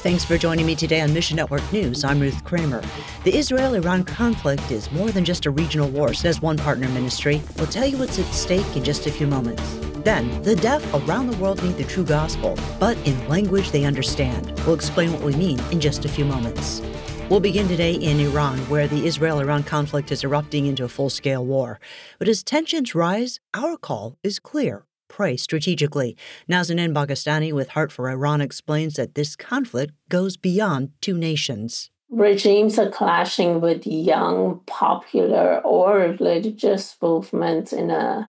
Thanks for joining me today on Mission Network News. I'm Ruth Kramer. The Israel-Iran conflict is more than just a regional war, says one partner ministry. We'll tell you what's at stake in just a few moments. Then, the deaf around the world need the true gospel, but in language they understand. We'll explain what we mean in just a few moments. We'll begin today in Iran, where the Israel-Iran conflict is erupting into a full-scale war. But as tensions rise, our call is clear. Pray strategically. Nazanin Bagastani with Heart for Iran explains that this conflict goes beyond two nations. Regimes are clashing with young, popular, or religious movements in a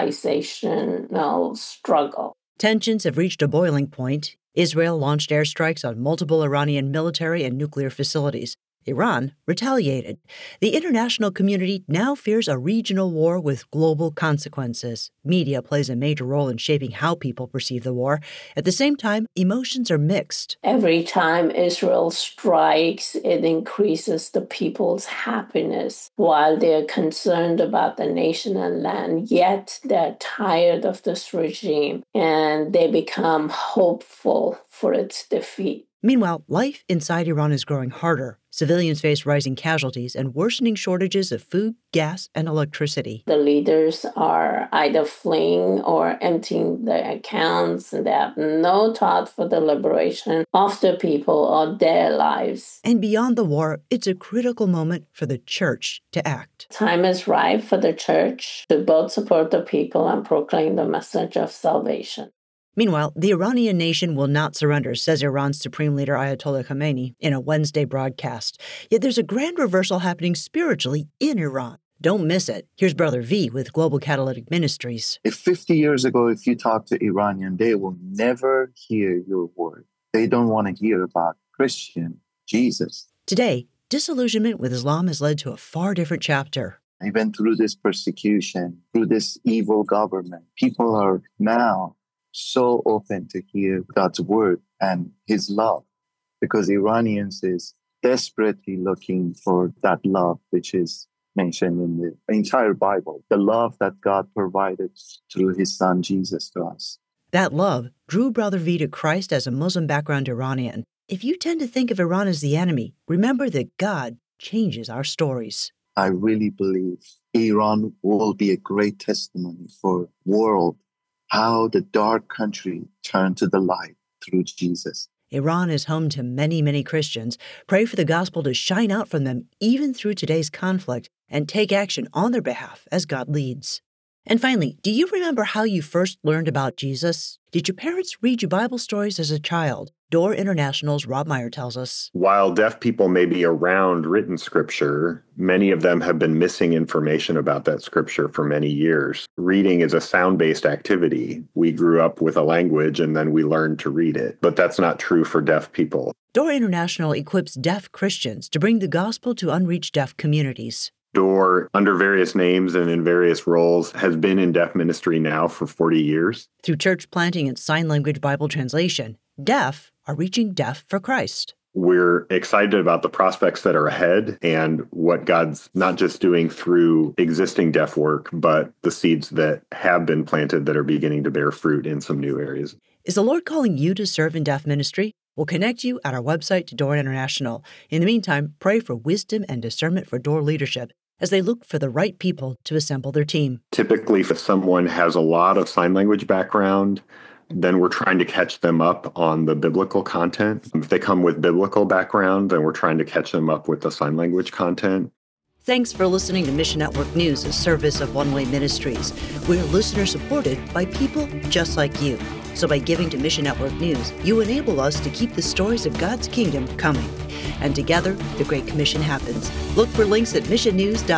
civilizational struggle. Tensions have reached a boiling point. Israel launched airstrikes on multiple Iranian military and nuclear facilities. Iran retaliated. The international community now fears a regional war with global consequences. Media plays a major role in shaping how people perceive the war. At the same time, emotions are mixed. Every time Israel strikes, it increases the people's happiness while they're concerned about the nation and land. Yet they're tired of this regime and they become hopeful for its defeat. Meanwhile, life inside Iran is growing harder. Civilians face rising casualties and worsening shortages of food, gas, and electricity. The leaders are either fleeing or emptying their accounts, and they have no thought for the liberation of the people or their lives. And beyond the war, it's a critical moment for the church to act. Time is ripe for the church to both support the people and proclaim the message of salvation. Meanwhile, the Iranian nation will not surrender, says Iran's Supreme Leader Ayatollah Khamenei in a Wednesday broadcast. Yet there's a grand reversal happening spiritually in Iran. Don't miss it. Here's Brother V with Global Catalytic Ministries. If 50 years ago, if you talk to Iranian, they will never hear your word. They don't want to hear about Christian Jesus. Today, disillusionment with Islam has led to a far different chapter. Even through this persecution, through this evil government, people are now so open to hear God's word and his love, because Iranians is desperately looking for that love which is mentioned in the entire Bible, the love that God provided through his son Jesus to us. That love drew Brother V to Christ as a Muslim background Iranian. If you tend to think of Iran as the enemy, remember that God changes our stories. I really believe Iran will be a great testimony for the world, how the dark country turned to the light through Jesus. Iran is home to many, many Christians. Pray for the gospel to shine out from them even through today's conflict and take action on their behalf as God leads. And finally, do you remember how you first learned about Jesus? Did your parents read you Bible stories as a child? Door International's Rob Meyer tells us. While deaf people may be around written scripture, many of them have been missing information about that scripture for many years. Reading is a sound-based activity. We grew up with a language and then we learned to read it. But that's not true for deaf people. Door International equips deaf Christians to bring the gospel to unreached deaf communities. Door, under various names and in various roles, has been in deaf ministry now for 40 years. Through church planting and sign language Bible translation, deaf are reaching deaf for Christ. We're excited about the prospects that are ahead and what God's not just doing through existing deaf work, but the seeds that have been planted that are beginning to bear fruit in some new areas. Is the Lord calling you to serve in deaf ministry? We'll connect you at our website to Door International. In the meantime, pray for wisdom and discernment for Door leadership as they look for the right people to assemble their team. Typically, if someone has a lot of sign language background, then we're trying to catch them up on the biblical content. If they come with biblical background, then we're trying to catch them up with the sign language content. Thanks for listening to Mission Network News, a service of One Way Ministries. We're listener-supported by people just like you. So by giving to Mission Network News, you enable us to keep the stories of God's kingdom coming. And together, the Great Commission happens. Look for links at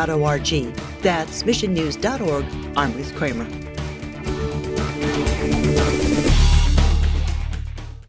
missionnews.org. That's missionnews.org. I'm Ruth Kramer.